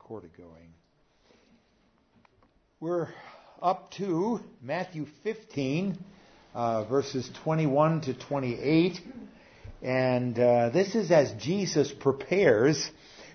recorder going. We're up to Matthew 15, verses 21 to 28. And this is as Jesus prepares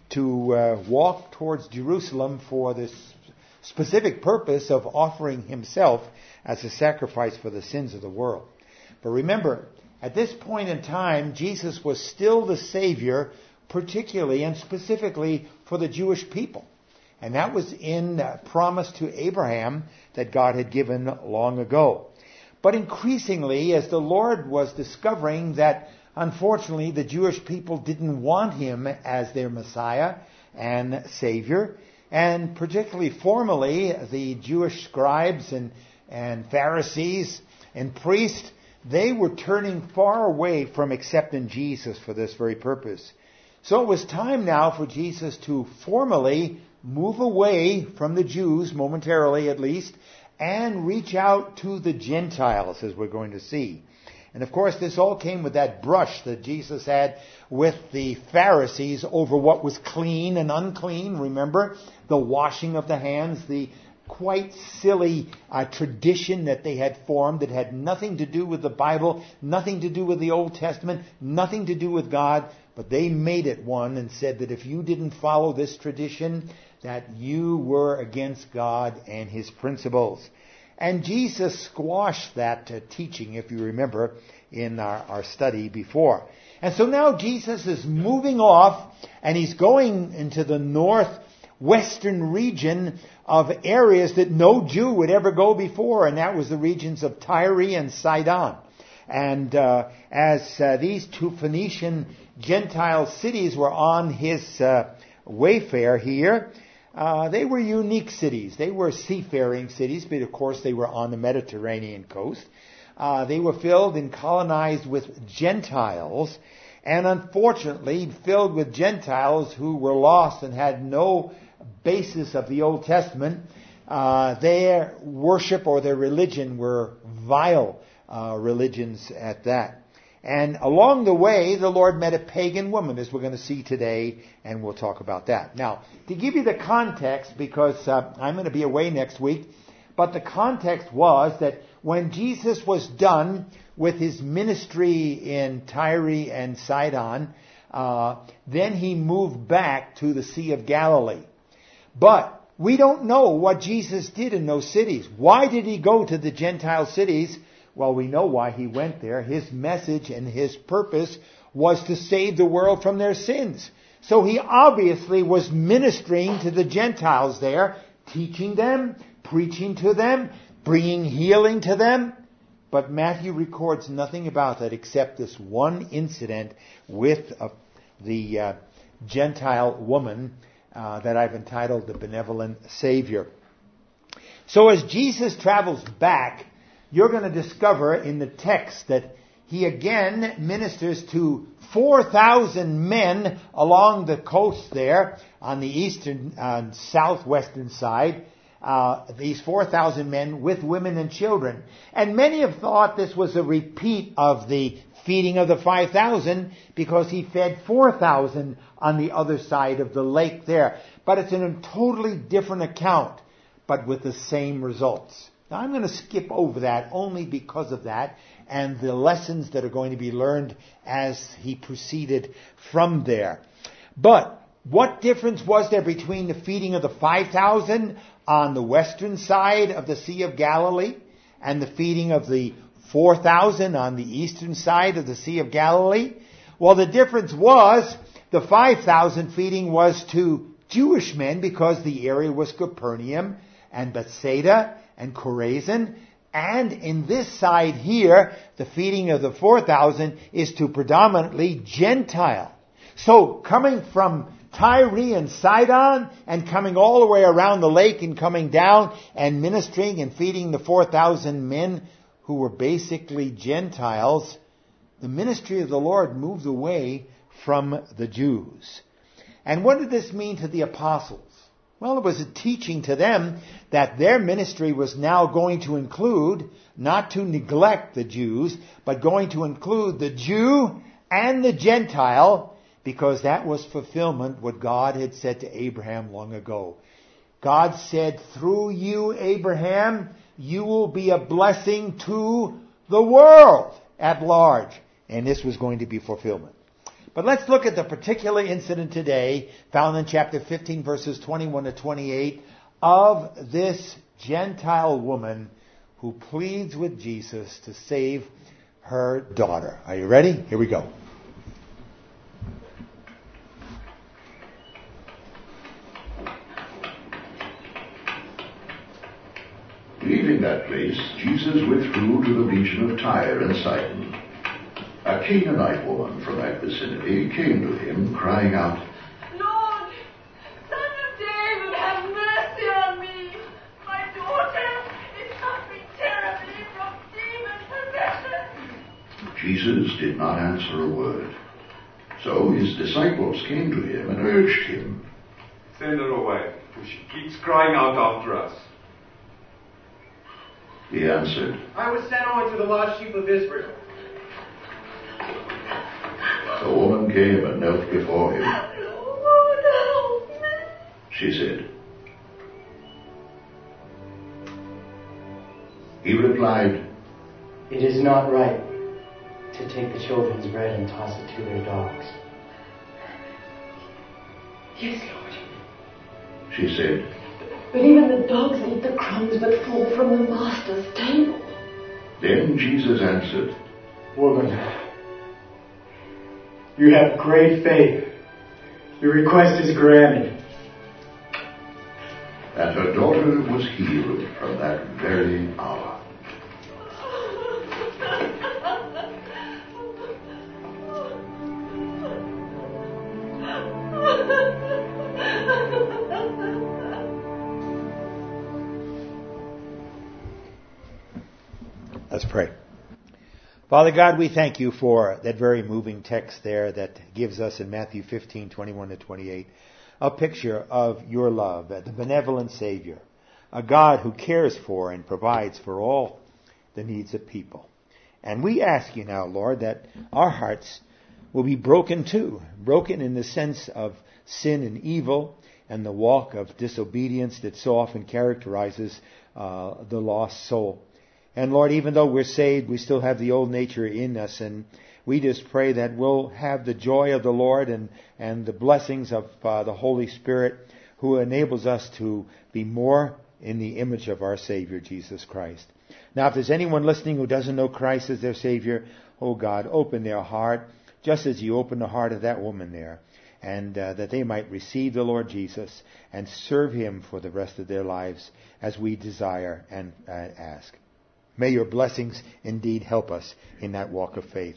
to walk towards Jerusalem for this specific purpose of offering himself as a sacrifice for the sins of the world. But remember, at this point in time, Jesus was still the Savior, particularly and specifically for the Jewish people. And that was in promise to Abraham that God had given long ago. But increasingly, as the Lord was discovering that unfortunately the Jewish people didn't want him as their Messiah and Savior, and particularly formally the Jewish scribes and Pharisees and priests, they were turning far away from accepting Jesus for this very purpose. So it was time now for Jesus to formally move away from the Jews, momentarily at least, and reach out to the Gentiles, as we're going to see. And of course, this all came with that brush that Jesus had with the Pharisees over what was clean and unclean. Remember, the washing of the hands, the quite silly tradition that they had formed that had nothing to do with the Bible, nothing to do with the Old Testament, nothing to do with God, but they made it one and said that if you didn't follow this tradition, that you were against God and His principles. And Jesus squashed that teaching, if you remember, in our study before. And so now Jesus is moving off, and he's going into the northwestern region of areas that no Jew would ever go before, and that was the regions of Tyre and Sidon. And as these two Phoenician Gentile cities were on his wayfare here, they were unique cities. They were seafaring cities, but of course they were on the Mediterranean coast. They were filled and colonized with Gentiles, and unfortunately filled with Gentiles who were lost and had no basis of the Old Testament. Their worship or their religion were vile religions at that. And along the way, the Lord met a pagan woman, as we're going to see today, and we'll talk about that. Now, to give you the context, because I'm going to be away next week, but the context was that when Jesus was done with his ministry in Tyre and Sidon, then he moved back to the Sea of Galilee. But we don't know what Jesus did in those cities. Why did he go to the Gentile cities? Well, we know why he went there. His message and his purpose was to save the world from their sins. So he obviously was ministering to the Gentiles there, teaching them, preaching to them, bringing healing to them. But Matthew records nothing about that except this one incident with the Gentile woman that I've entitled The Benevolent Savior. So as Jesus travels back, you're going to discover in the text that he again ministers to 4,000 men along the coast there on the eastern and southwestern side. These 4,000 men with women and children. And many have thought this was a repeat of the feeding of the 5,000 because he fed 4,000 on the other side of the lake there. But it's in a totally different account, but with the same results. Now, I'm going to skip over that only because of that and the lessons that are going to be learned as he proceeded from there. But what difference was there between the feeding of the 5,000 on the western side of the Sea of Galilee and the feeding of the 4,000 on the eastern side of the Sea of Galilee? Well, the difference was the 5,000 feeding was to Jewish men because the area was Capernaum and Bethsaida and Chorazin, and in this side here, the feeding of the 4,000 is to predominantly Gentile. So coming from Tyre and Sidon and coming all the way around the lake and coming down and ministering and feeding the 4,000 men who were basically Gentiles, the ministry of the Lord moved away from the Jews. And what did this mean to the apostles? Well, it was a teaching to them that their ministry was now going to include, not to neglect the Jews, but going to include the Jew and the Gentile, because that was fulfillment what God had said to Abraham long ago. God said, through you, Abraham, you will be a blessing to the world at large. And this was going to be fulfillment. But let's look at the particular incident today, found in chapter 15, verses 21 to 28, of this Gentile woman who pleads with Jesus to save her daughter. Are you ready? Here we go. Leaving that place, Jesus withdrew to the region of Tyre and Sidon. A Canaanite woman from that vicinity came to him, crying out, Lord, Son of David, have mercy on me. My daughter is suffering terribly from demon possession. Jesus did not answer a word. So his disciples came to him and urged him, Send her away, for she keeps crying out after us. He answered, I was sent only to the lost sheep of Israel. The woman came and knelt before him. Lord, help me. She said. He replied, It is not right to take the children's bread and toss it to their dogs. Yes, Lord. She said, But even the dogs eat the crumbs that fall from the master's table. Then Jesus answered, Woman, you have great faith. Your request is granted. and her daughter was healed from that very hour. Let's pray. Father God, we thank you for that very moving text there that gives us in Matthew 15, 21 to 28, a picture of your love, the benevolent Savior, a God who cares for and provides for all the needs of people. And we ask you now, Lord, that our hearts will be broken too, broken in the sense of sin and evil and the walk of disobedience that so often characterizes the lost soul. And Lord, even though we're saved, we still have the old nature in us, and we just pray that we'll have the joy of the Lord and the blessings of the Holy Spirit, who enables us to be more in the image of our Savior, Jesus Christ. Now, if there's anyone listening who doesn't know Christ as their Savior, oh God, open their heart, just as you opened the heart of that woman there, and that they might receive the Lord Jesus and serve Him for the rest of their lives as we desire and ask. May your blessings indeed help us in that walk of faith.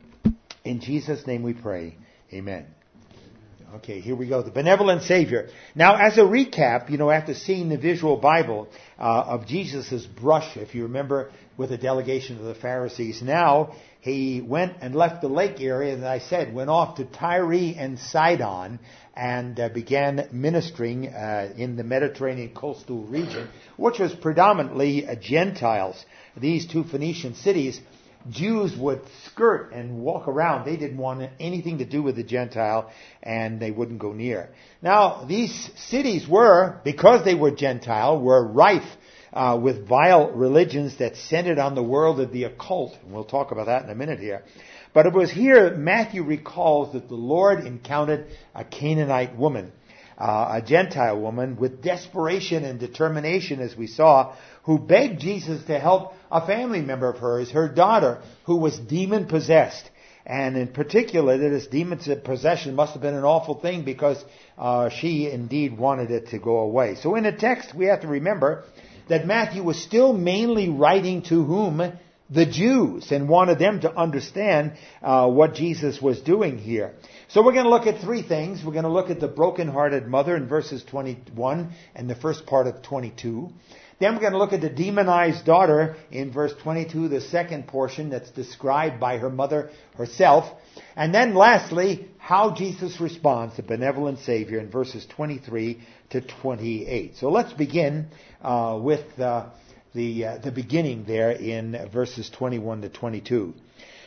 In Jesus' name we pray. Amen. Okay, here we go. The benevolent Savior. Now, as a recap, after seeing the visual Bible of Jesus' brush, if you remember, with a delegation of the Pharisees, now he went and left the lake area, and I said, went off to Tyre and Sidon and began ministering in the Mediterranean coastal region, which was predominantly Gentiles. These two Phoenician cities, Jews would skirt and walk around. They didn't want anything to do with the Gentile, and they wouldn't go near. Now, these cities were, because they were Gentile, were rife with vile religions that centered on the world of the occult. And we'll talk about that in a minute here. But it was here Matthew recalls that the Lord encountered a Canaanite woman, a Gentile woman with desperation and determination, as we saw, who begged Jesus to help a family member of hers, her daughter, who was demon-possessed. And in particular, this demon possession must have been an awful thing because she indeed wanted it to go away. So in the text, we have to remember that Matthew was still mainly writing to whom? The Jews, and wanted them to understand what Jesus was doing here. So we're going to look at three things. We're going to look at the broken-hearted mother in verses 21 and the first part of 22. Then we're going to look at the demonized daughter in verse 22, the second portion that's described by her mother herself. And then lastly, how Jesus responds, the benevolent Savior, in verses 23 to 28. So let's begin with the beginning there in verses 21 to 22.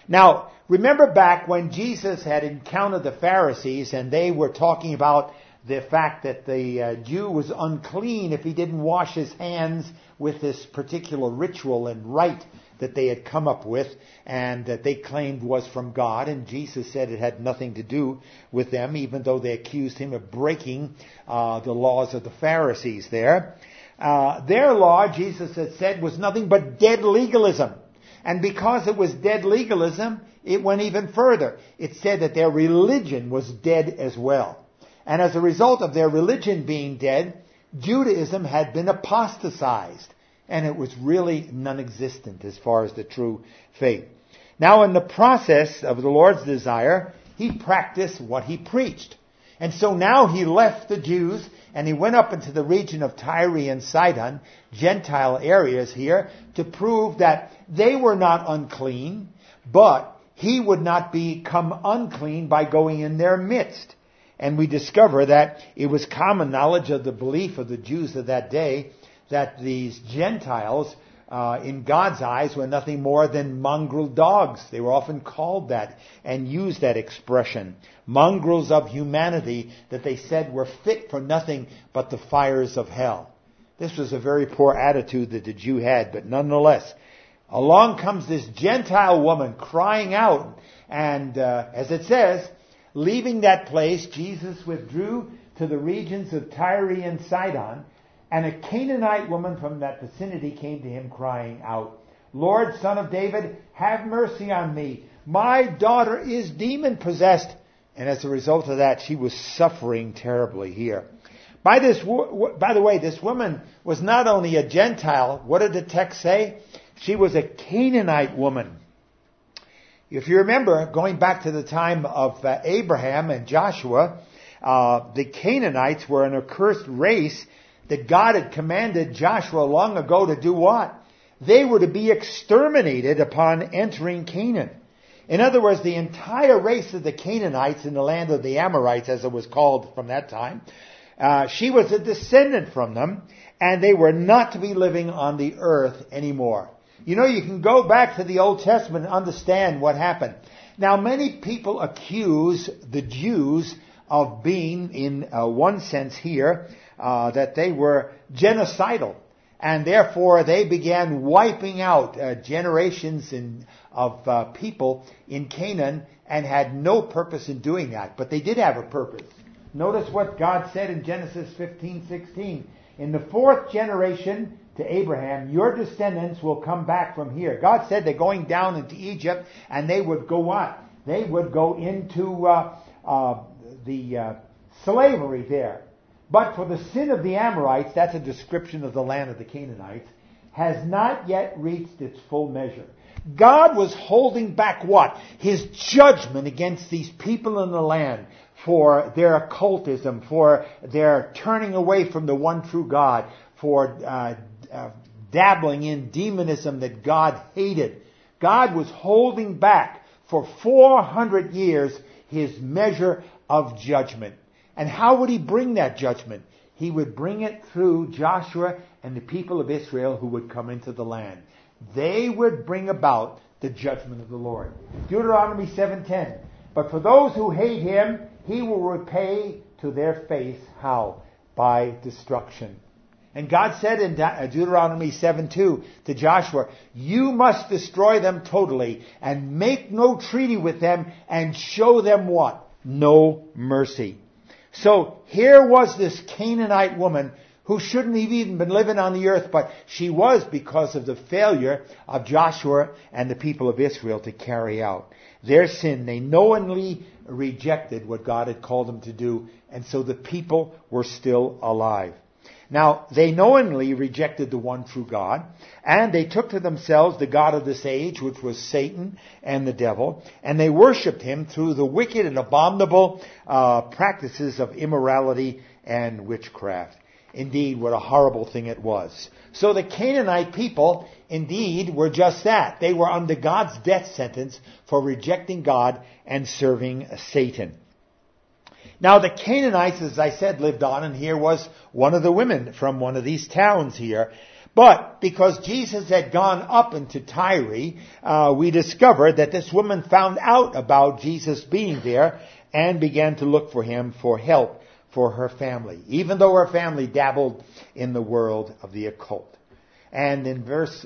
Now, remember back when Jesus had encountered the Pharisees and they were talking about the fact that the Jew was unclean if he didn't wash his hands with this particular ritual and rite that they had come up with and that they claimed was from God. And Jesus said it had nothing to do with them, even though they accused him of breaking the laws of the Pharisees there. Their law, Jesus had said, was nothing but dead legalism. And because it was dead legalism, it went even further. It said that their religion was dead as well. And as a result of their religion being dead, Judaism had been apostatized. And it was really non-existent as far as the true faith. Now, in the process of the Lord's desire, he practiced what he preached. And so now he left the Jews and he went up into the region of Tyre and Sidon, Gentile areas here, to prove that they were not unclean, but he would not become unclean by going in their midst. And we discover that it was common knowledge of the belief of the Jews of that day that these Gentiles, in God's eyes, were nothing more than mongrel dogs. They were often called that and used that expression. Mongrels of humanity that they said were fit for nothing but the fires of hell. This was a very poor attitude that the Jew had, but nonetheless, along comes this Gentile woman crying out. And as it says, leaving that place, Jesus withdrew to the regions of Tyre and Sidon. And a Canaanite woman from that vicinity came to him crying out, Lord, Son of David, have mercy on me. My daughter is demon-possessed. And as a result of that, she was suffering terribly here. By the way, this woman was not only a Gentile. What did the text say? She was a Canaanite woman. If you remember, going back to the time of Abraham and Joshua, the Canaanites were an accursed race that God had commanded Joshua long ago to do what? They were to be exterminated upon entering Canaan. In other words, the entire race of the Canaanites in the land of the Amorites, as it was called from that time, she was a descendant from them, and they were not to be living on the earth anymore. You know, you can go back to the Old Testament and understand what happened. Now, many people accuse the Jews of being, in one sense here, that they were genocidal. And therefore, they began wiping out generations of people in Canaan and had no purpose in doing that. But they did have a purpose. Notice what God said in Genesis 15:16. In the fourth generation to Abraham, your descendants will come back from here. God said they're going down into Egypt, and they would go what? They would go into the slavery there. But for the sin of the Amorites, that's a description of the land of the Canaanites, has not yet reached its full measure. God was holding back what? His judgment against these people in the land for their occultism, for their turning away from the one true God, for dabbling in demonism that God hated. God was holding back for 400 years his measure of judgment. And how would he bring that judgment? He would bring it through Joshua and the people of Israel who would come into the land. They would bring about the judgment of the Lord. Deuteronomy 7:10. But for those who hate him, he will repay to their face how? By destruction. And God said in Deuteronomy 7:2 to Joshua, you must destroy them totally and make no treaty with them and show them what? No mercy. So here was this Canaanite woman who shouldn't have even been living on the earth, but she was because of the failure of Joshua and the people of Israel to carry out their sin. They knowingly rejected what God had called them to do, and so the people were still alive. Now, they knowingly rejected the one true God, and they took to themselves the god of this age, which was Satan and the devil, and they worshipped him through the wicked and abominable practices of immorality and witchcraft. Indeed, what a horrible thing it was. So the Canaanite people, indeed, were just that. They were under God's death sentence for rejecting God and serving Satan. Now the Canaanites, as I said, lived on, and here was one of the women from one of these towns here. But because Jesus had gone up into Tyre, we discovered that this woman found out about Jesus being there and began to look for him for help for her family, even though her family dabbled in the world of the occult. And in verse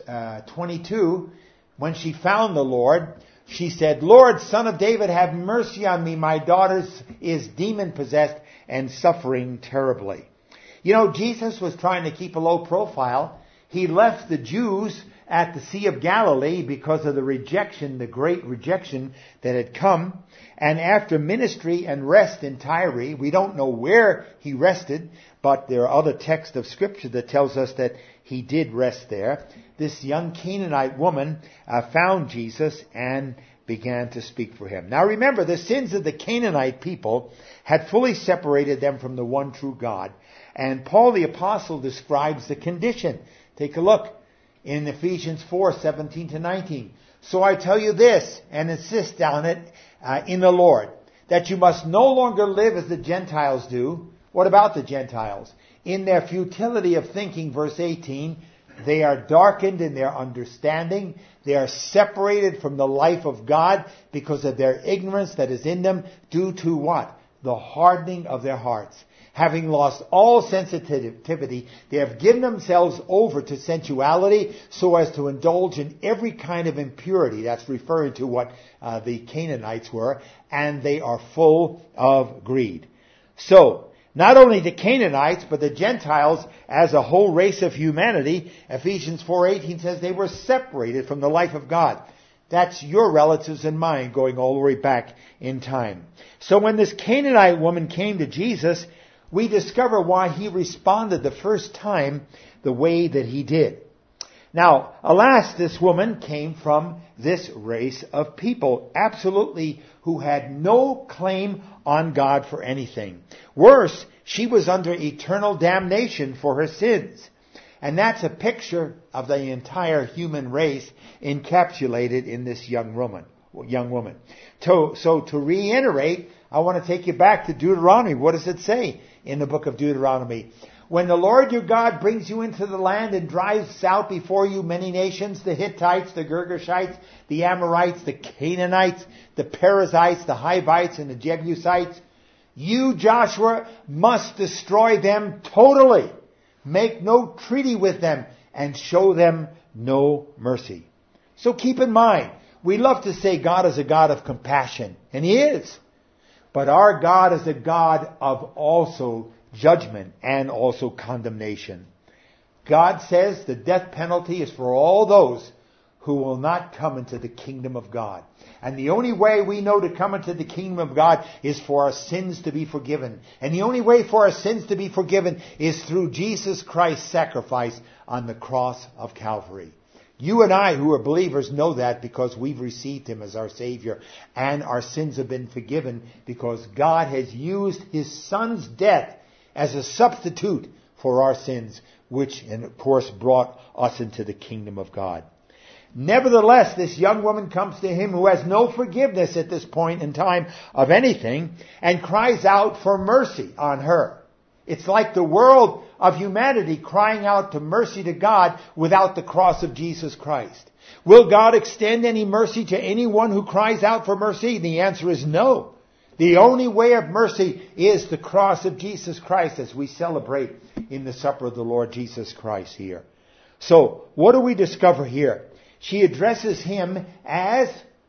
22, when she found the Lord, she said, "Lord, Son of David, have mercy on me. My daughter is demon-possessed and suffering terribly." You know, Jesus was trying to keep a low profile. He left the Jews at the Sea of Galilee because of the rejection, the great rejection that had come. And after ministry and rest in Tyre, we don't know where he rested, but there are other texts of Scripture that tells us that he did rest there. This young Canaanite woman found Jesus and began to speak for him. Now remember, the sins of the Canaanite people had fully separated them from the one true God. And Paul the Apostle describes the condition. Take a look in Ephesians 4:17 to 19. "So I tell you this, and insist on it in the Lord, that you must no longer live as the Gentiles do." What about the Gentiles? "In their futility of thinking," verse 18, "they are darkened in their understanding. They are separated from the life of God because of their ignorance that is in them due to" what? "The hardening of their hearts. Having lost all sensitivity, they have given themselves over to sensuality so as to indulge in every kind of impurity." That's referring to what the Canaanites were. "And they are full of greed." So, not only the Canaanites, but the Gentiles as a whole race of humanity, Ephesians 4:18 says they were separated from the life of God. That's your relatives and mine going all the way back in time. So when this Canaanite woman came to Jesus, we discover why he responded the first time the way that he did. Now, alas, this woman came from this race of people, absolutely, who had no claim on God for anything. Worse, she was under eternal damnation for her sins. And that's a picture of the entire human race encapsulated in this young woman. So to reiterate, I want to take you back to Deuteronomy. What does it say in the book of Deuteronomy? "When the Lord your God brings you into the land and drives out before you many nations, the Hittites, the Girgashites, the Amorites, the Canaanites, the Perizzites, the Hivites, and the Jebusites, you, Joshua, must destroy them totally. Make no treaty with them and show them no mercy." So keep in mind, we love to say God is a God of compassion, and He is. But our God is a God of also judgment and also condemnation. God says the death penalty is for all those who will not come into the kingdom of God. And the only way we know to come into the kingdom of God is for our sins to be forgiven. And the only way for our sins to be forgiven is through Jesus Christ's sacrifice on the cross of Calvary. You and I who are believers know that because we've received Him as our Savior, and our sins have been forgiven because God has used His Son's death as a substitute for our sins, which, and of course, brought us into the kingdom of God. Nevertheless, this young woman comes to Him who has no forgiveness at this point in time of anything and cries out for mercy on her. It's like the world of humanity crying out to mercy to God without the cross of Jesus Christ. Will God extend any mercy to anyone who cries out for mercy? The answer is no. The only way of mercy is the cross of Jesus Christ, as we celebrate in the supper of the Lord Jesus Christ here. So, what do we discover here? She addresses Him as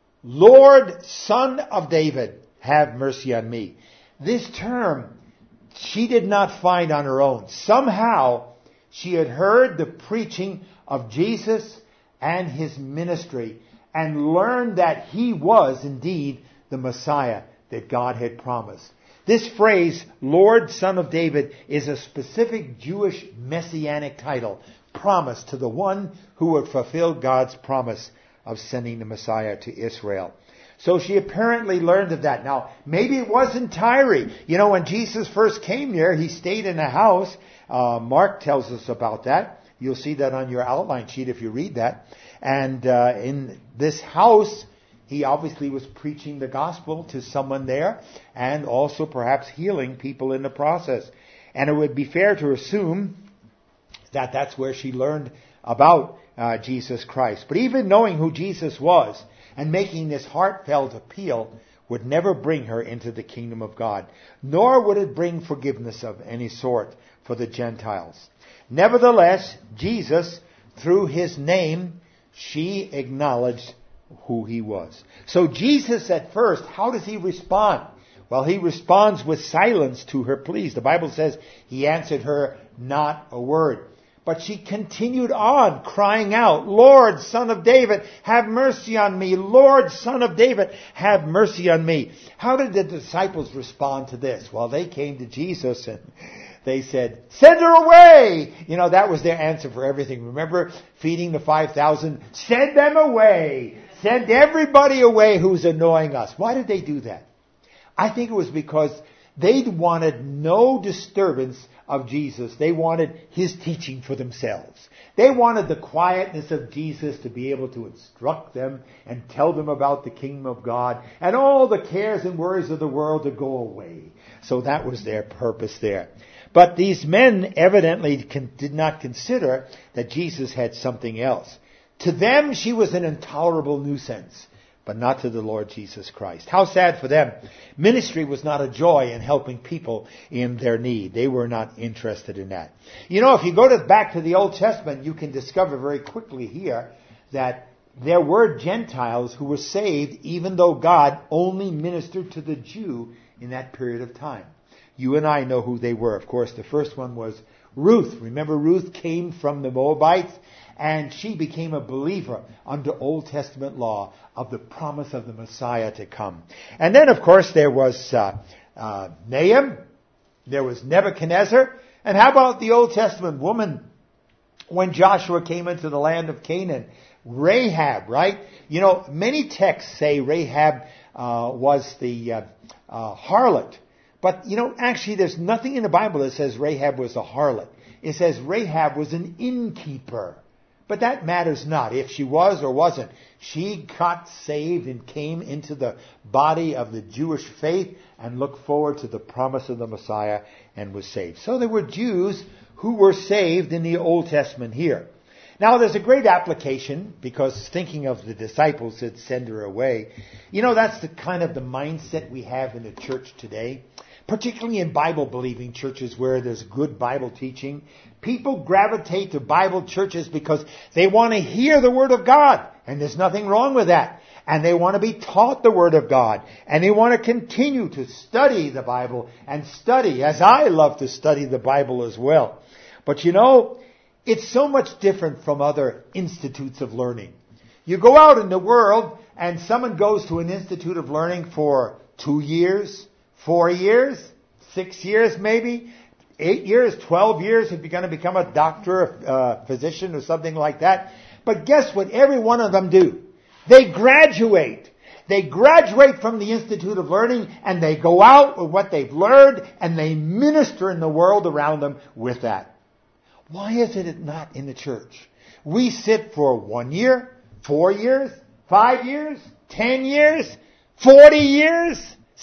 Lord, Son of David, have mercy on me. This term she did not find on her own. Somehow she had heard the preaching of Jesus and His ministry and learned that He was indeed the Messiah that God had promised. This phrase, Lord, Son of David, is a specific Jewish messianic title promised to the one who would fulfill God's promise of sending the Messiah to Israel. So she apparently learned of that. Now, maybe it wasn't Tyre. You know, when Jesus first came there, He stayed in a house. Mark tells us about that. You'll see that on your outline sheet if you read that. And in this house, He obviously was preaching the gospel to someone there and also perhaps healing people in the process. And it would be fair to assume that that's where she learned about Jesus Christ. But even knowing who Jesus was and making this heartfelt appeal would never bring her into the kingdom of God, nor would it bring forgiveness of any sort for the Gentiles. Nevertheless, Jesus, through his name, she acknowledged who he was. So Jesus at first, how does he respond? Well, he responds with silence to her pleas. The Bible says he answered her not a word. But she continued on crying out, Lord, Son of David, have mercy on me. Lord, Son of David, have mercy on me. How did the disciples respond to this? Well, they came to Jesus and they said, send her away. That was their answer for everything. Remember feeding the 5,000? Send them away. Send everybody away who's annoying us. Why did they do that? I think it was because they wanted no disturbance of Jesus. They wanted his teaching for themselves. They wanted the quietness of Jesus to be able to instruct them and tell them about the kingdom of God and all the cares and worries of the world to go away. So that was their purpose there. But these men evidently did not consider that Jesus had something else. To them, she was an intolerable nuisance, but not to the Lord Jesus Christ. How sad for them. Ministry was not a joy in helping people in their need. They were not interested in that. If you go back to the Old Testament, you can discover very quickly here that there were Gentiles who were saved, even though God only ministered to the Jew in that period of time. You and I know who they were. Of course, the first one was Ruth. Remember, Ruth came from the Moabites, and she became a believer under Old Testament law of the promise of the Messiah to come. And then, of course, there was Nahum. There was Nebuchadnezzar. And how about the Old Testament woman when Joshua came into the land of Canaan? Rahab, right? Many texts say Rahab was the harlot. But, actually there's nothing in the Bible that says Rahab was a harlot. It says Rahab was an innkeeper. But that matters not. If she was or wasn't, she got saved and came into the body of the Jewish faith and looked forward to the promise of the Messiah and was saved. So there were Jews who were saved in the Old Testament here. Now there's a great application, because thinking of the disciples that send her away, that's the kind of the mindset we have in the church today. Particularly in Bible-believing churches where there's good Bible teaching. People gravitate to Bible churches because they want to hear the Word of God. And there's nothing wrong with that. And they want to be taught the Word of God. And they want to continue to study the Bible and study, as I love to study the Bible as well. But it's so much different from other institutes of learning. You go out in the world and someone goes to an institute of learning for 2 years, 4 years, 6 years maybe, 8 years, 12 years if you're going to become a doctor, physician or something like that. But guess what every one of them do? They graduate. They graduate from the Institute of Learning and they go out with what they've learned and they minister in the world around them with that. Why is it not in the church? We sit for 1 year, 4 years, 5 years, 10 years, 40 years,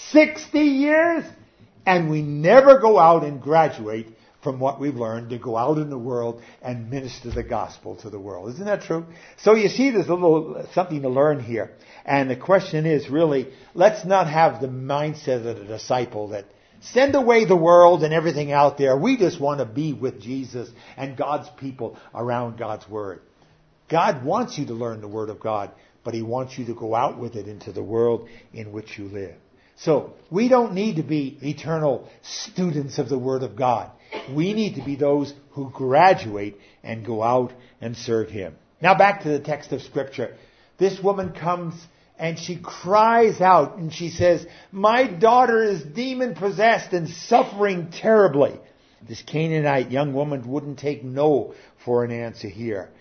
60 years, and we never go out and graduate from what we've learned to go out in the world and minister the gospel to the world. Isn't that true? So you see there's a little something to learn here. And the question is really, let's not have the mindset of the disciple that send away the world and everything out there. We just want to be with Jesus and God's people around God's Word. God wants you to learn the Word of God, but He wants you to go out with it into the world in which you live. So, we don't need to be eternal students of the Word of God. We need to be those who graduate and go out and serve Him. Now back to the text of Scripture. This woman comes and she cries out and she says, my daughter is demon-possessed and suffering terribly. This Canaanite young woman wouldn't take no for an answer here.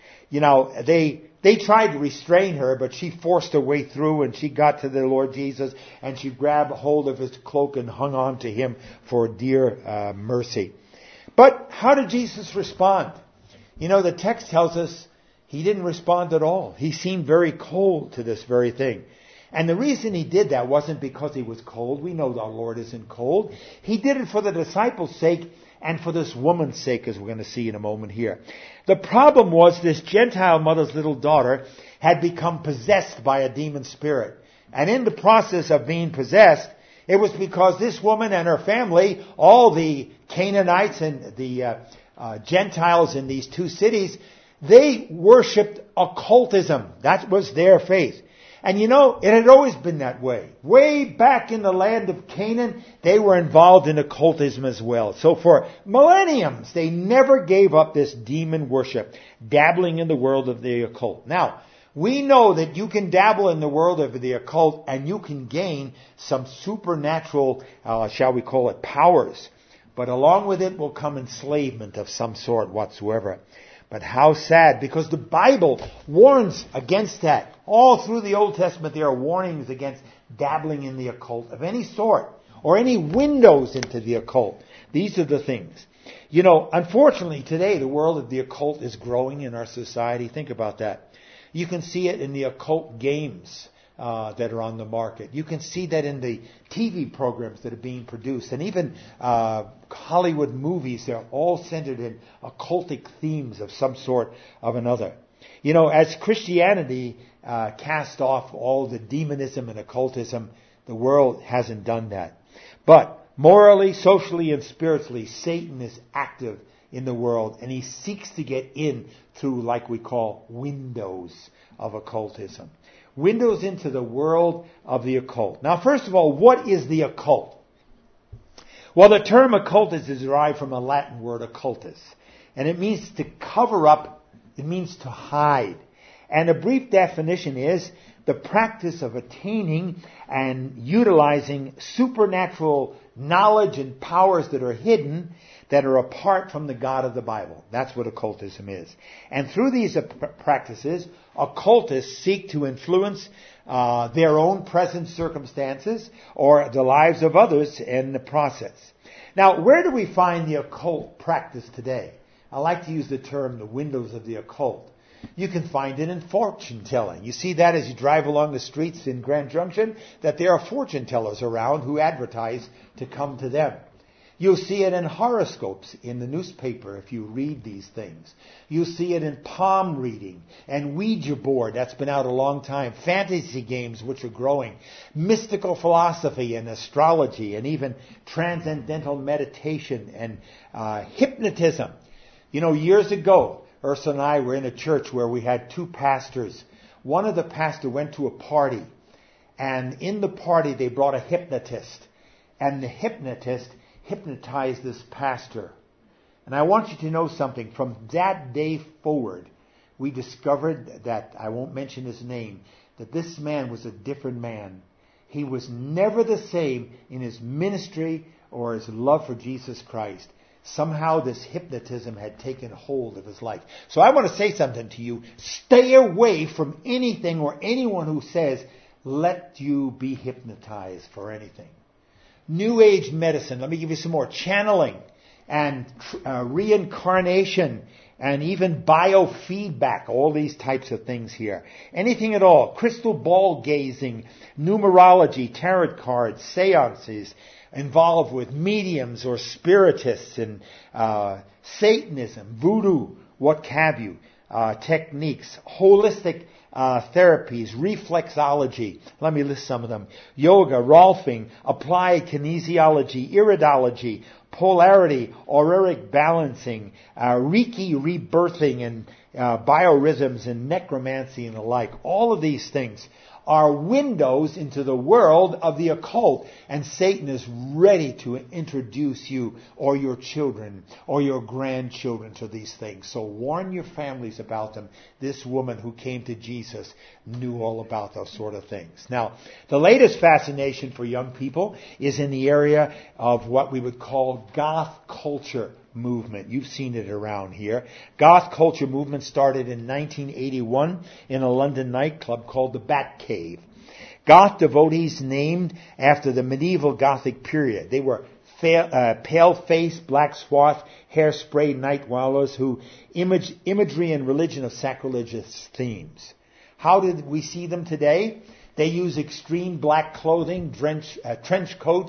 They tried to restrain her, but she forced her way through and she got to the Lord Jesus and she grabbed hold of His cloak and hung on to Him for dear mercy. But how did Jesus respond? The text tells us He didn't respond at all. He seemed very cold to this very thing. And the reason He did that wasn't because He was cold. We know our Lord isn't cold. He did it for the disciples' sake and for this woman's sake, as we're going to see in a moment here. The problem was this Gentile mother's little daughter had become possessed by a demon spirit. And in the process of being possessed, it was because this woman and her family, all the Canaanites and the Gentiles in these two cities, they worshipped occultism. That was their faith. And you know, it had always been that way. Way back in the land of Canaan, they were involved in occultism as well. So for millenniums, they never gave up this demon worship, dabbling in the world of the occult. Now, we know that you can dabble in the world of the occult and you can gain some supernatural, shall we call it, powers. But along with it will come enslavement of some sort whatsoever. But how sad, because the Bible warns against that. All through the Old Testament there are warnings against dabbling in the occult of any sort, or any windows into the occult. These are the things. You know, unfortunately today the world of the occult is growing in our society. Think about that. You can see it in the occult games that are on the market. You can see that in the TV programs that are being produced. And even Hollywood movies, they're all centered in occultic themes of some sort of another. You know, as Christianity cast off all the demonism and occultism, the world hasn't done that. But morally, socially, and spiritually, Satan is active in the world, and he seeks to get in through, like we call, windows of occultism. Windows into the world of the occult. Now, first of all, what is the occult? Well, the term occultus is derived from a Latin word, occultus, and it means to cover up, it means to hide. And a brief definition is the practice of attaining and utilizing supernatural knowledge and powers that are hidden, that are apart from the God of the Bible. That's what occultism is. And through these practices, occultists seek to influence their own present circumstances or the lives of others in the process. Now, where do we find the occult practice today? I like to use the term the windows of the occult. You can find it in fortune telling. You see that as you drive along the streets in Grand Junction, that there are fortune tellers around who advertise to come to them. You'll see it in horoscopes in the newspaper if you read these things. You'll see it in palm reading and Ouija board, that's been out a long time, fantasy games which are growing, mystical philosophy and astrology, and even transcendental meditation and hypnotism. You know, years ago, Ursula and I were in a church where we had two pastors. One of the pastors went to a party, and in the party they brought a hypnotist, and the hypnotist hypnotized this pastor. And I want you to know something. From that day forward, we discovered that, I won't mention his name, that this man was a different man. He was never the same in his ministry or his love for Jesus Christ. Somehow this hypnotism had taken hold of his life. So I want to say something to you. Stay away from anything or anyone who says, let you be hypnotized for anything. New Age medicine, let me give you some more. Channeling and reincarnation and even biofeedback, all these types of things here. Anything at all. Crystal ball gazing, numerology, tarot cards, seances, involved with mediums or spiritists and Satanism, voodoo, what have you, techniques, holistic therapies, reflexology. Let me list some of them. Yoga, Rolfing, applied kinesiology, iridology, polarity, auroric balancing, Reiki rebirthing, and biorhythms and necromancy and the like. All of these things are windows into the world of the occult, and Satan is ready to introduce you or your children or your grandchildren to these things. So warn your families about them. This woman who came to Jesus knew all about those sort of things. Now, the latest fascination for young people is in the area of what we would call goth culture movement. You've seen it around here. Goth culture movement started in 1981 in a London nightclub called the Bat Cave. Goth devotees named after the medieval Gothic period. They were pale-faced, black swath, hairspray night wallows who imagery and religion of sacrilegious themes. How did we see them today? They use extreme black clothing, trench coats,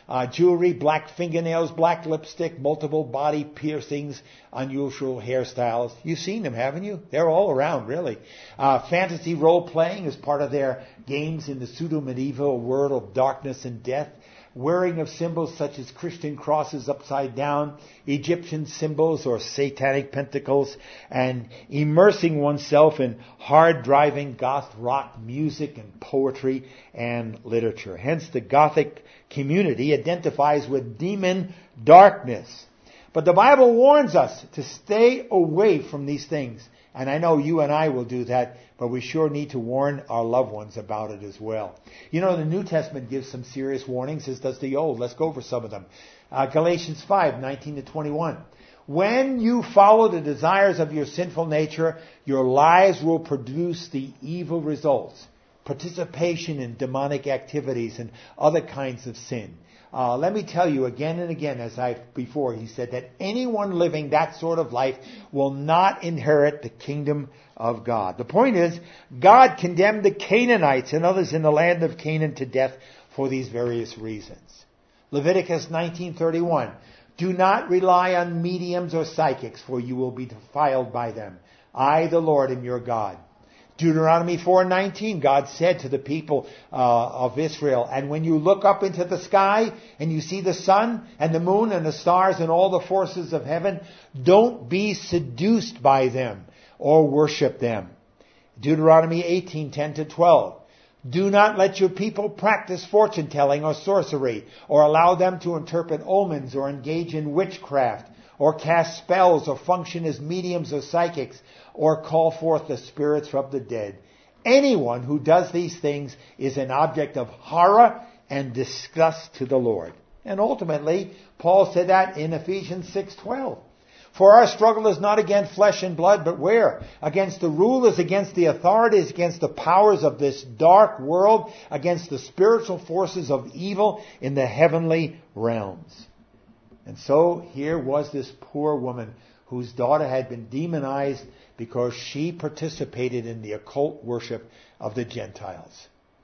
jewelry, black fingernails, black lipstick, multiple body piercings, unusual hairstyles. You've seen them, haven't you? They're all around, really. Fantasy role-playing is part of their games in the pseudo-medieval world of darkness and death. Wearing of symbols such as Christian crosses upside down, Egyptian symbols or satanic pentacles, and immersing oneself in hard-driving goth rock music and poetry and literature. Hence, the Gothic community identifies with demon darkness. But the Bible warns us to stay away from these things. And I know you and I will do that, but we sure need to warn our loved ones about it as well. You know, the New Testament gives some serious warnings, as does the Old. Let's go over some of them. Galatians 5:19-21. When you follow the desires of your sinful nature, your lives will produce the evil results. Participation in demonic activities and other kinds of sin. Let me tell you again and again, before, he said that anyone living that sort of life will not inherit the kingdom of God. The point is, God condemned the Canaanites and others in the land of Canaan to death for these various reasons. Leviticus 19:31. Do not rely on mediums or psychics, for you will be defiled by them. I, the Lord, am your God. Deuteronomy 4:19, God said to the people of Israel, and when you look up into the sky and you see the sun and the moon and the stars and all the forces of heaven, don't be seduced by them or worship them. Deuteronomy 18:10-12. Do not let your people practice fortune telling or sorcery, or allow them to interpret omens or engage in witchcraft, or cast spells, or function as mediums or psychics, or call forth the spirits from the dead. Anyone who does these things is an object of horror and disgust to the Lord. And ultimately, Paul said that in Ephesians 6:12. For our struggle is not against flesh and blood, but where? Against the rulers, against the authorities, against the powers of this dark world, against the spiritual forces of evil in the heavenly realms. And so here was this poor woman whose daughter had been demonized because she participated in the occult worship of the Gentiles.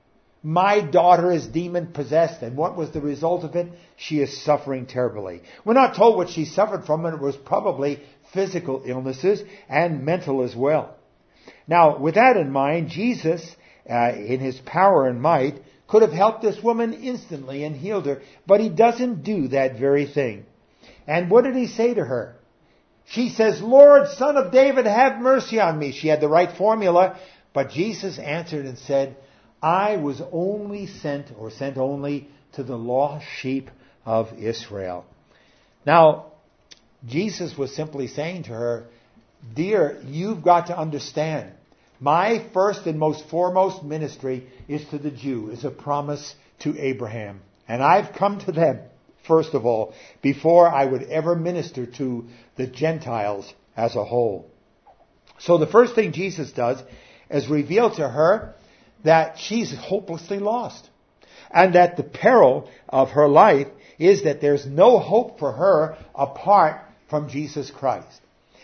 My daughter is demon-possessed, and what was the result of it? She is suffering terribly. We're not told what she suffered from, and it was probably physical illnesses and mental as well. Now, with that in mind, Jesus, in his power and might, could have helped this woman instantly and healed her, but he doesn't do that very thing. And what did he say to her? She says, Lord, Son of David, have mercy on me. She had the right formula, but Jesus answered and said, I was only sent only to the lost sheep of Israel. Now, Jesus was simply saying to her, dear, you've got to understand, my first and most foremost ministry is to the Jew, is a promise to Abraham. And I've come to them, first of all, before I would ever minister to the Gentiles as a whole. So the first thing Jesus does is reveal to her that she's hopelessly lost. And that the peril of her life is that there's no hope for her apart from Jesus Christ.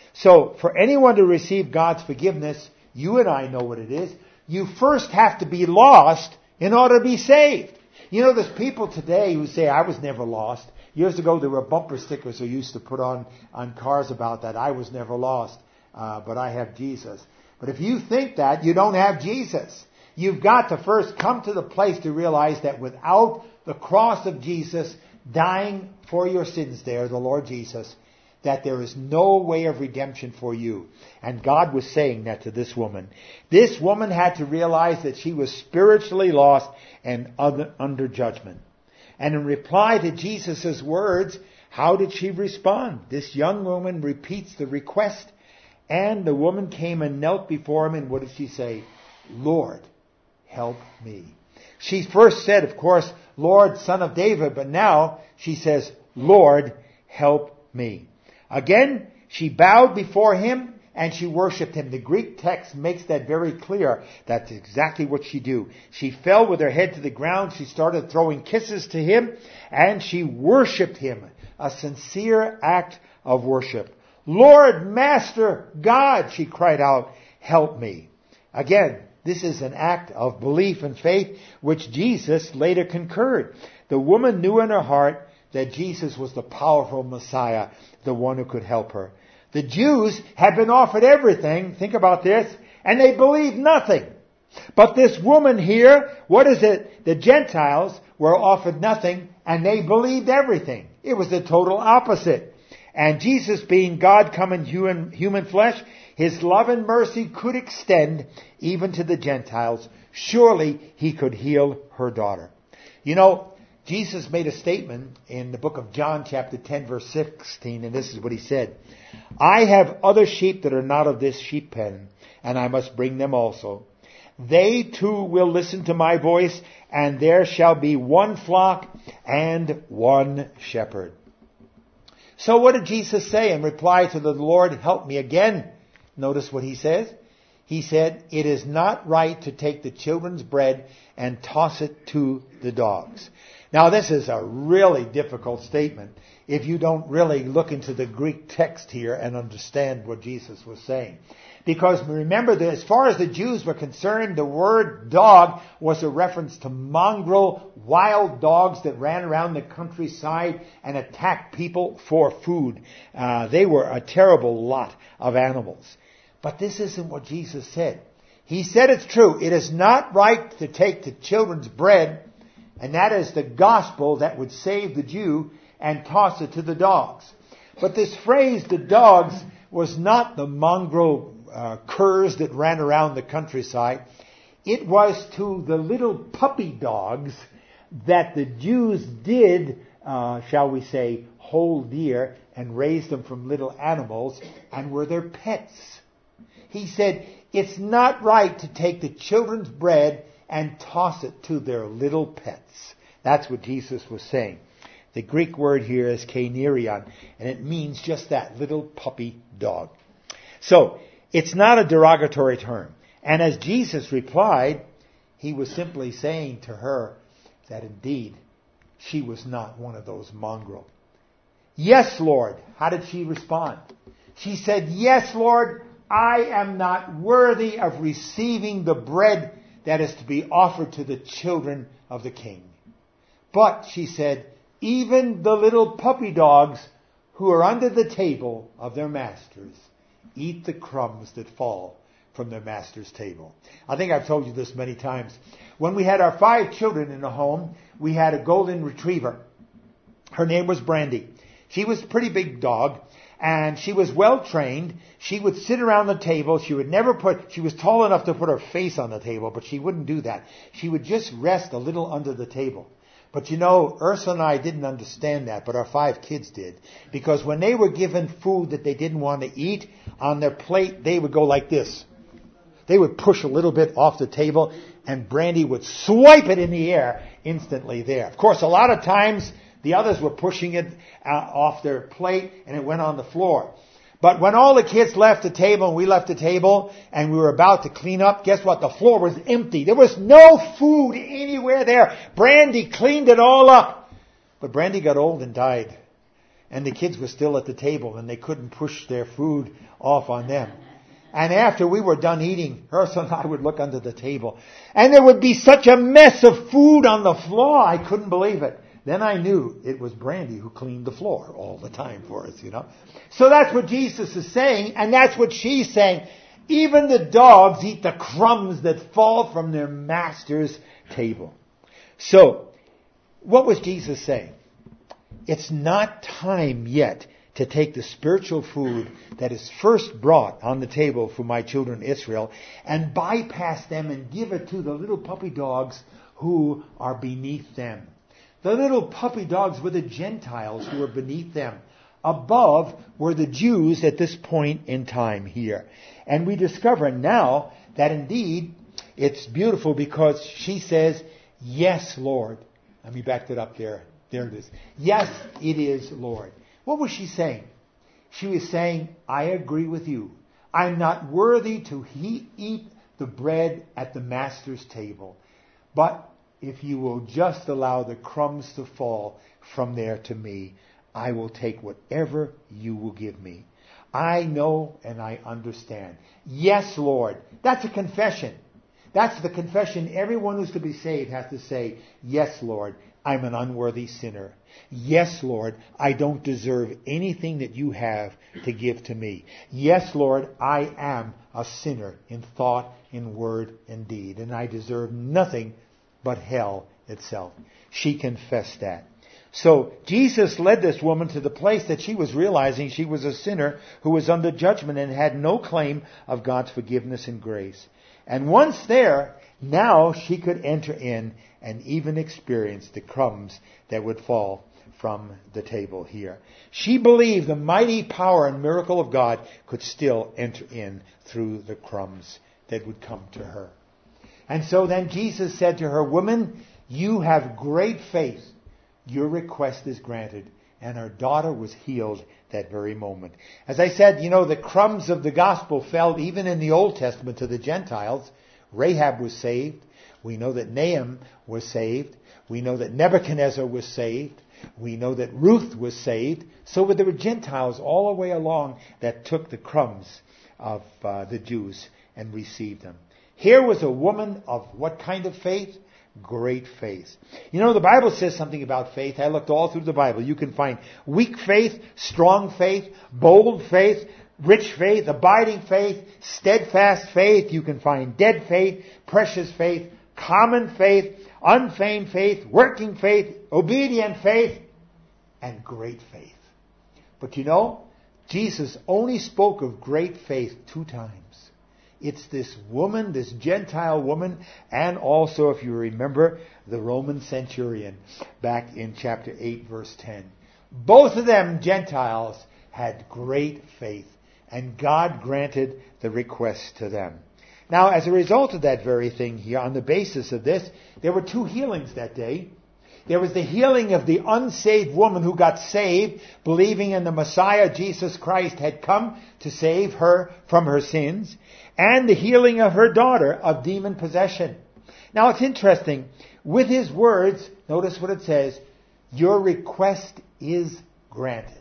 So for anyone to receive God's forgiveness, you and I know what it is. You first have to be lost in order to be saved. You know, there's people today who say, I was never lost. Years ago, there were bumper stickers who used to put on cars about that. I was never lost, but I have Jesus. But if you think that, you don't have Jesus. You've got to first come to the place to realize that without the cross of Jesus dying for your sins there, the Lord Jesus, that there is no way of redemption for you. And God was saying that to this woman. This woman had to realize that she was spiritually lost and under judgment. And in reply to Jesus' words, how did she respond? This young woman repeats the request, and the woman came and knelt before him, and what did she say? Lord, help me. She first said, of course, Lord, Son of David, but now she says, Lord, help me. Again, she bowed before him and she worshipped him. The Greek text makes that very clear. That's exactly what she do. She fell with her head to the ground. She started throwing kisses to him and she worshipped him. A sincere act of worship. Lord, Master, God, she cried out, help me. Again, this is an act of belief and faith which Jesus later concurred. The woman knew in her heart that Jesus was the powerful Messiah, the one who could help her. The Jews had been offered everything, think about this, and they believed nothing. But this woman here, what is it? The Gentiles were offered nothing, and they believed everything. It was the total opposite. And Jesus, being God come in human flesh, His love and mercy could extend even to the Gentiles. Surely He could heal her daughter. You know, Jesus made a statement in the book of John chapter 10 verse 16, and this is what He said. I have other sheep that are not of this sheep pen, and I must bring them also. They too will listen to my voice, and there shall be one flock and one shepherd. So what did Jesus say in reply to the Lord, help me again? Notice what He says. He said, it is not right to take the children's bread and toss it to the dogs. Now this is a really difficult statement if you don't really look into the Greek text here and understand what Jesus was saying. Because remember that as far as the Jews were concerned, the word dog was a reference to mongrel, wild dogs that ran around the countryside and attacked people for food. They were a terrible lot of animals. But this isn't what Jesus said. He said it's true. It is not right to take the children's bread, and that is the gospel that would save the Jew, and toss it to the dogs. But this phrase, the dogs, was not the mongrel curs that ran around the countryside. It was to the little puppy dogs that the Jews did, shall we say, hold dear and raise them from little animals and were their pets. He said, it's not right to take the children's bread and toss it to their little pets. That's what Jesus was saying. The Greek word here is kainerion, and it means just that, little puppy dog. So, it's not a derogatory term. And as Jesus replied, He was simply saying to her that indeed she was not one of those mongrel. Yes, Lord. How did she respond? She said, yes, Lord, I am not worthy of receiving the bread that is to be offered to the children of the king. But, she said, even the little puppy dogs who are under the table of their masters eat the crumbs that fall from their master's table. I think I've told you this many times. When we had our 5 children in the home, we had a golden retriever. Her name was Brandy. She was a pretty big dog, and she was well trained. She would sit around the table. She was tall enough to put her face on the table, but she wouldn't do that. She would just rest a little under the table. But you know, Ursula and I didn't understand that, but our 5 kids did. Because when they were given food that they didn't want to eat, on their plate, they would go like this. They would push a little bit off the table, and Brandy would swipe it in the air instantly there. Of course, a lot of times, the others were pushing it off their plate, and it went on the floor. But when all the kids left the table, and we left the table, and we were about to clean up, guess what? The floor was empty. There was no food anywhere there. Brandy cleaned it all up. But Brandy got old and died. And the kids were still at the table, and they couldn't push their food off on them. And after we were done eating, Ursula and I would look under the table. And there would be such a mess of food on the floor, I couldn't believe it. Then I knew it was Brandy who cleaned the floor all the time for us, you know. So that's what Jesus is saying, and that's what she's saying. Even the dogs eat the crumbs that fall from their master's table. So, what was Jesus saying? It's not time yet to take the spiritual food that is first brought on the table for my children Israel and bypass them and give it to the little puppy dogs who are beneath them. The little puppy dogs were the Gentiles who were beneath them. Above were the Jews at this point in time here. And we discover now that indeed it's beautiful because she says, yes, Lord. Let me back that up there. There it is. Yes, it is, Lord. What was she saying? She was saying, I agree with you. I'm not worthy to eat the bread at the master's table. But if you will just allow the crumbs to fall from there to me, I will take whatever you will give me. I know and I understand. Yes, Lord. That's a confession. That's the confession everyone who's to be saved has to say, yes, Lord. I'm an unworthy sinner. Yes, Lord, I don't deserve anything that you have to give to me. Yes, Lord, I am a sinner in thought, in word, and deed, and I deserve nothing but hell itself. She confessed that. So Jesus led this woman to the place that she was realizing she was a sinner who was under judgment and had no claim of God's forgiveness and grace. And once there, now she could enter in and even experience the crumbs that would fall from the table here. She believed the mighty power and miracle of God could still enter in through the crumbs that would come to her. And so then Jesus said to her, "Woman, you have great faith. Your request is granted." And her daughter was healed that very moment. As I said, the crumbs of the gospel fell even in the Old Testament to the Gentiles. Rahab was saved. We know that Nahum was saved. We know that Nebuchadnezzar was saved. We know that Ruth was saved. So there were Gentiles all the way along that took the crumbs of the Jews and received them. Here was a woman of what kind of faith? Great faith. The Bible says something about faith. I looked all through the Bible. You can find weak faith, strong faith, bold faith, rich faith, abiding faith, steadfast faith. You can find dead faith, precious faith, common faith, unfeigned faith, working faith, obedient faith, and great faith. But Jesus only spoke of great faith 2 times. It's this woman, this Gentile woman, and also, if you remember, the Roman centurion back in chapter 8, verse 10. Both of them, Gentiles, had great faith, and God granted the request to them. Now, as a result of that very thing here, on the basis of this, there were 2 healings that day. There was the healing of the unsaved woman who got saved, believing in the Messiah, Jesus Christ, had come to save her from her sins, and the healing of her daughter of demon possession. Now it's interesting. With his words, notice what it says, your request is granted.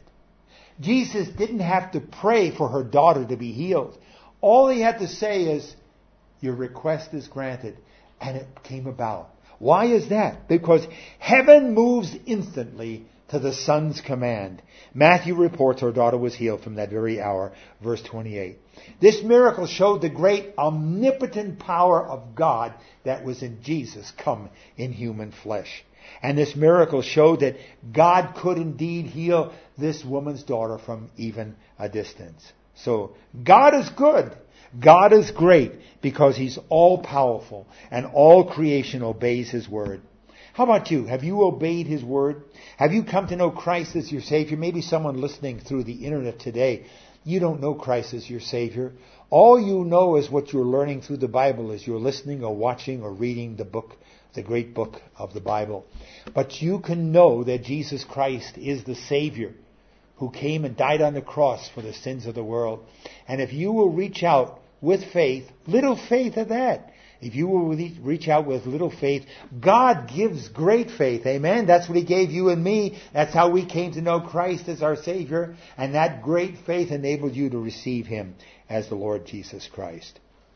Jesus didn't have to pray for her daughter to be healed. All he had to say is, your request is granted. And it came about. Why is that? Because heaven moves instantly to the Son's command. Matthew reports her daughter was healed from that very hour, verse 28. This miracle showed the great omnipotent power of God that was in Jesus come in human flesh. And this miracle showed that God could indeed heal this woman's daughter from even a distance. So God is good. God is great because He's all-powerful and all creation obeys His word. How about you? Have you obeyed His word? Have you come to know Christ as your Savior? Maybe someone listening through the internet today, you don't know Christ as your Savior. All you know is what you're learning through the Bible as you're listening or watching or reading the book, the great book of the Bible. But you can know that Jesus Christ is the Savior who came and died on the cross for the sins of the world. And if you will reach out with faith, little faith at that, if you will reach out with little faith, God gives great faith. Amen? That's what He gave you and me. That's how we came to know Christ as our Savior. And that great faith enabled you to receive Him as the Lord Jesus Christ.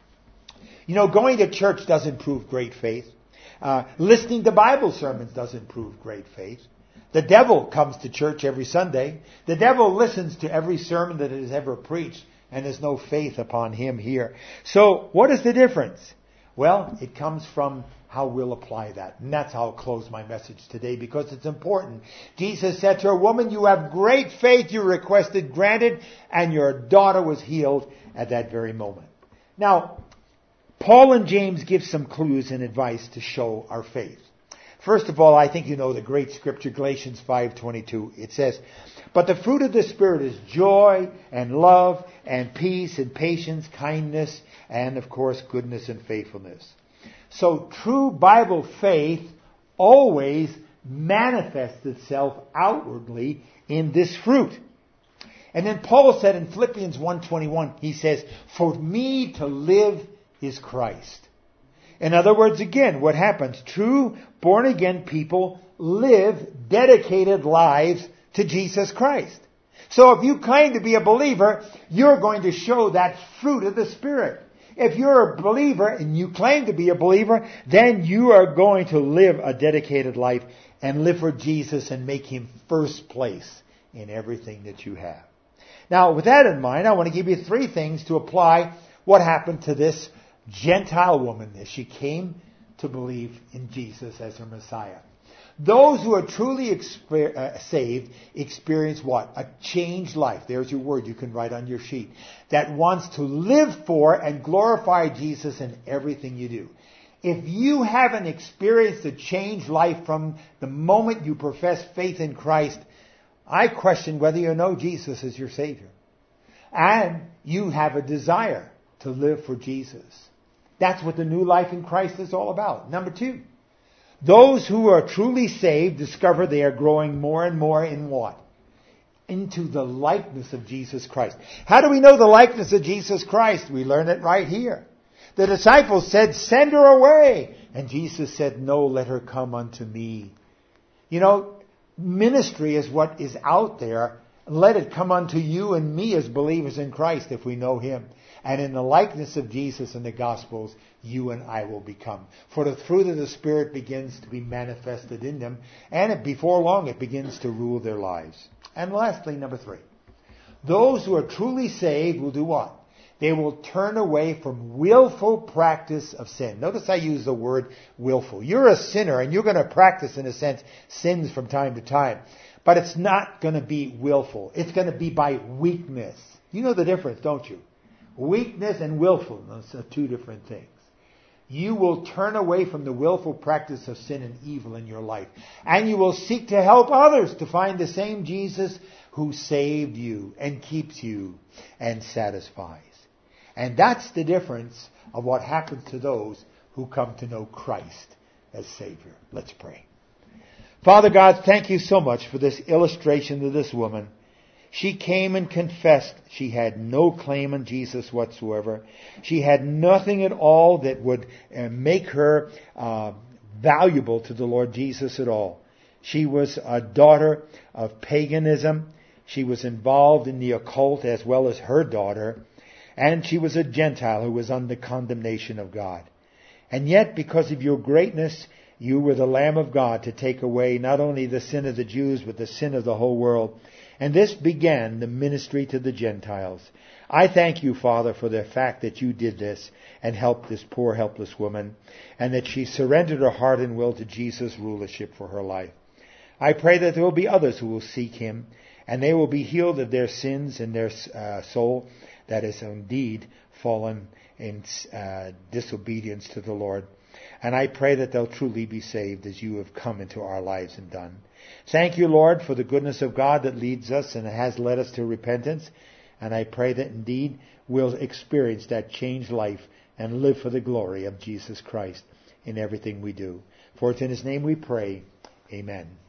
Going to church doesn't prove great faith. Listening to Bible sermons doesn't prove great faith. The devil comes to church every Sunday. The devil listens to every sermon that is ever preached. And there's no faith upon him here. So, what is the difference? Well, it comes from how we'll apply that. And that's how I'll close my message today because it's important. Jesus said to her, woman, you have great faith, you requested granted, and your daughter was healed at that very moment. Now, Paul and James give some clues and advice to show our faith. First of all, I think you know the great scripture, Galatians 5:22. It says, but the fruit of the Spirit is joy and love and peace and patience, kindness, and of course, goodness and faithfulness. So true Bible faith always manifests itself outwardly in this fruit. And then Paul said in Philippians 1:21, he says, for me to live is Christ. In other words, again, what happens? True born-again people live dedicated lives to Jesus Christ. So if you claim to be a believer, you're going to show that fruit of the Spirit. If you're a believer and you claim to be a believer, then you are going to live a dedicated life and live for Jesus and make Him first place in everything that you have. Now, with that in mind, I want to give you 3 things to apply what happened to this Gentile woman as she came to believe in Jesus as her Messiah. Those who are truly saved experience what? A changed life. There's your word you can write on your sheet. That wants to live for and glorify Jesus in everything you do. If you haven't experienced a changed life from the moment you profess faith in Christ, I question whether you know Jesus as your Savior. And you have a desire to live for Jesus. That's what the new life in Christ is all about. Number 2, those who are truly saved discover they are growing more and more in what? Into the likeness of Jesus Christ. How do we know the likeness of Jesus Christ? We learn it right here. The disciples said, "Send her away." And Jesus said, "No, let her come unto me." You know, ministry is what is out there. Let it come unto you and me as believers in Christ if we know Him. And in the likeness of Jesus in the Gospels, you and I will become. For the fruit of the Spirit begins to be manifested in them, and before long it begins to rule their lives. And lastly, number 3, those who are truly saved will do what? They will turn away from willful practice of sin. Notice I use the word willful. You're a sinner and you're going to practice, in a sense, sins from time to time. But it's not going to be willful. It's going to be by weakness. You know the difference, don't you? Weakness and willfulness are 2 different things. You will turn away from the willful practice of sin and evil in your life. And you will seek to help others to find the same Jesus who saved you and keeps you and satisfies. And that's the difference of what happens to those who come to know Christ as Savior. Let's pray. Father God, thank you so much for this illustration of this woman. She came and confessed she had no claim on Jesus whatsoever. She had nothing at all that would make her valuable to the Lord Jesus at all. She was a daughter of paganism. She was involved in the occult as well as her daughter. And she was a Gentile who was under condemnation of God. And yet, because of your greatness, you were the Lamb of God to take away not only the sin of the Jews, but the sin of the whole world. And this began the ministry to the Gentiles. I thank you, Father, for the fact that you did this and helped this poor, helpless woman, and that she surrendered her heart and will to Jesus' rulership for her life. I pray that there will be others who will seek Him, and they will be healed of their sins and their soul that is indeed fallen in disobedience to the Lord. And I pray that they'll truly be saved as you have come into our lives and done. Thank you, Lord, for the goodness of God that leads us and has led us to repentance. And I pray that indeed we'll experience that changed life and live for the glory of Jesus Christ in everything we do. For it's in His name we pray. Amen.